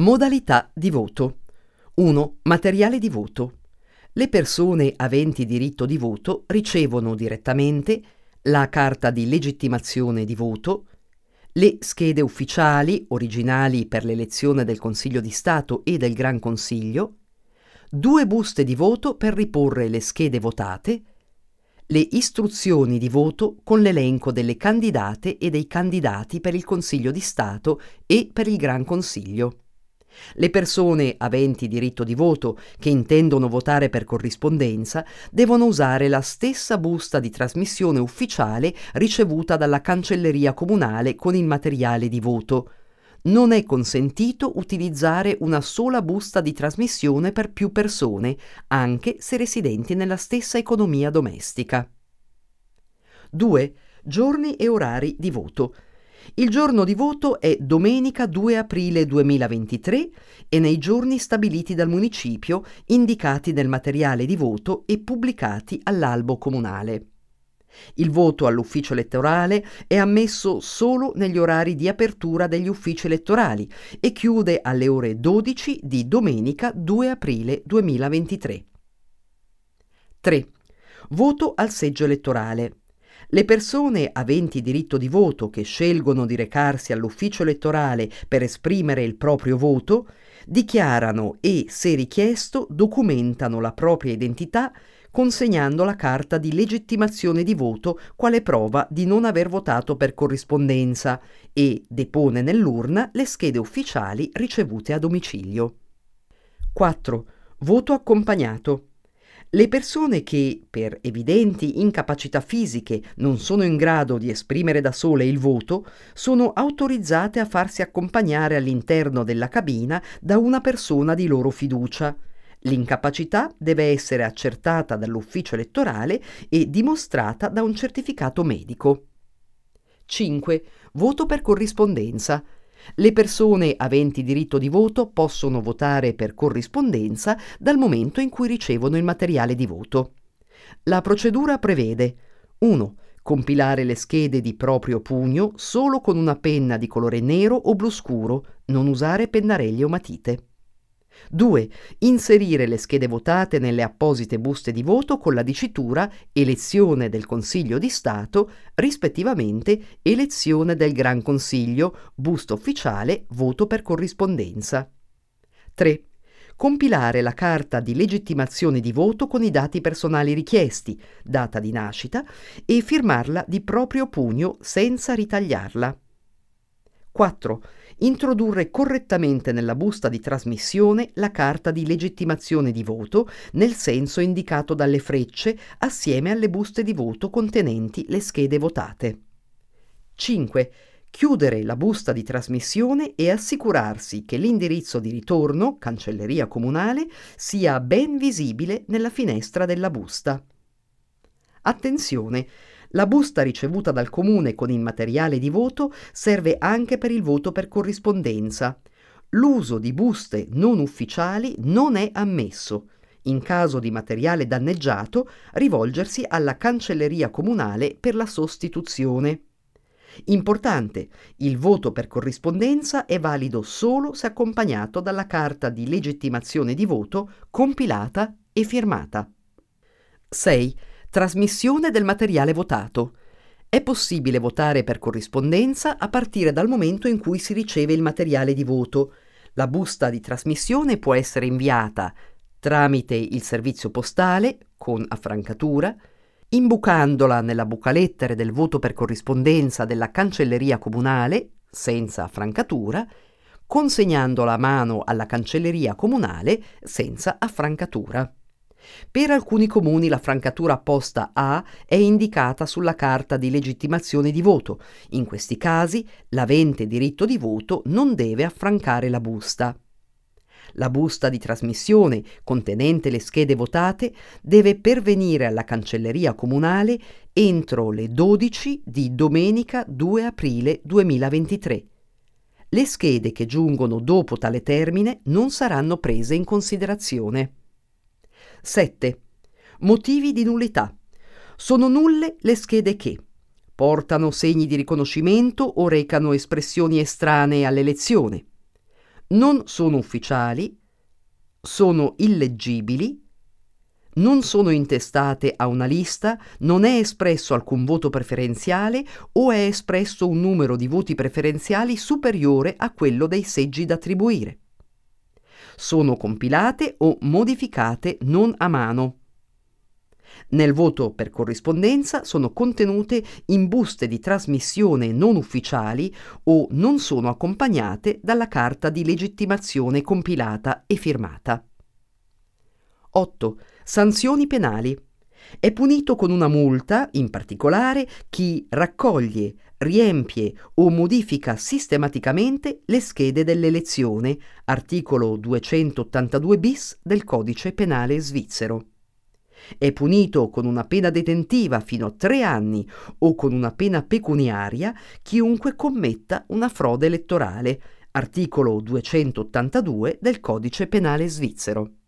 Modalità di voto. 1. Materiale di voto. Le persone aventi diritto di voto ricevono direttamente la carta di legittimazione di voto, le schede ufficiali originali per l'elezione del Consiglio di Stato e del Gran Consiglio, 2 buste di voto per riporre le schede votate, le istruzioni di voto con l'elenco delle candidate e dei candidati per il Consiglio di Stato e per il Gran Consiglio. Le persone aventi diritto di voto che intendono votare per corrispondenza devono usare la stessa busta di trasmissione ufficiale ricevuta dalla cancelleria comunale con il materiale di voto. Non è consentito utilizzare una sola busta di trasmissione per più persone, anche se residenti nella stessa economia domestica. 2. Giorni e orari di voto. Il giorno di voto è domenica 2 aprile 2023 e nei giorni stabiliti dal municipio, indicati nel materiale di voto e pubblicati all'albo comunale. Il voto all'ufficio elettorale è ammesso solo negli orari di apertura degli uffici elettorali e chiude alle ore 12 di domenica 2 aprile 2023. 3. Voto al seggio elettorale. Le persone aventi diritto di voto che scelgono di recarsi all'ufficio elettorale per esprimere il proprio voto dichiarano e, se richiesto, documentano la propria identità consegnando la carta di legittimazione di voto quale prova di non aver votato per corrispondenza e depone nell'urna le schede ufficiali ricevute a domicilio. 4. Voto accompagnato. Le persone che, per evidenti incapacità fisiche, non sono in grado di esprimere da sole il voto, sono autorizzate a farsi accompagnare all'interno della cabina da una persona di loro fiducia. L'incapacità deve essere accertata dall'ufficio elettorale e dimostrata da un certificato medico. 5. Voto per corrispondenza. Le persone aventi diritto di voto possono votare per corrispondenza dal momento in cui ricevono il materiale di voto. La procedura prevede 1. Compilare le schede di proprio pugno solo con una penna di colore nero o blu scuro, non usare pennarelli o matite. 2. Inserire le schede votate nelle apposite buste di voto con la dicitura elezione del Consiglio di Stato, rispettivamente elezione del Gran Consiglio, busta ufficiale, voto per corrispondenza. 3. Compilare la carta di legittimazione di voto con i dati personali richiesti, data di nascita, e firmarla di proprio pugno senza ritagliarla. 4. Introdurre correttamente nella busta di trasmissione la carta di legittimazione di voto nel senso indicato dalle frecce assieme alle buste di voto contenenti le schede votate. 5. Chiudere la busta di trasmissione e assicurarsi che l'indirizzo di ritorno, cancelleria comunale, sia ben visibile nella finestra della busta. Attenzione! La busta ricevuta dal comune con il materiale di voto serve anche per il voto per corrispondenza. L'uso di buste non ufficiali non è ammesso. In caso di materiale danneggiato, rivolgersi alla cancelleria comunale per la sostituzione. Importante, il voto per corrispondenza è valido solo se accompagnato dalla carta di legittimazione di voto compilata e firmata. 6. Trasmissione del materiale votato. È possibile votare per corrispondenza a partire dal momento in cui si riceve il materiale di voto. La busta di trasmissione può essere inviata tramite il servizio postale, con affrancatura, imbucandola nella bucalettere del voto per corrispondenza della cancelleria comunale, senza affrancatura, consegnandola a mano alla cancelleria comunale, senza affrancatura. Per alcuni comuni la francatura apposta A è indicata sulla carta di legittimazione di voto. In questi casi l'avente diritto di voto non deve affrancare la busta. La busta di trasmissione contenente le schede votate deve pervenire alla cancelleria comunale entro le 12 di domenica 2 aprile 2023. Le schede che giungono dopo tale termine non saranno prese in considerazione. 7. Motivi di nullità. Sono nulle le schede che portano segni di riconoscimento o recano espressioni estranee all'elezione, non sono ufficiali, sono illeggibili, non sono intestate a una lista, non è espresso alcun voto preferenziale o è espresso un numero di voti preferenziali superiore a quello dei seggi da attribuire. Sono compilate o modificate non a mano. Nel voto per corrispondenza sono contenute in buste di trasmissione non ufficiali o non sono accompagnate dalla carta di legittimazione compilata e firmata. 8. Sanzioni penali. È punito con una multa, in particolare, chi raccoglie, riempie o modifica sistematicamente le schede dell'elezione, articolo 282 bis del Codice Penale svizzero. È punito con una pena detentiva fino a 3 anni o con una pena pecuniaria chiunque commetta una frode elettorale, articolo 282 del Codice Penale svizzero.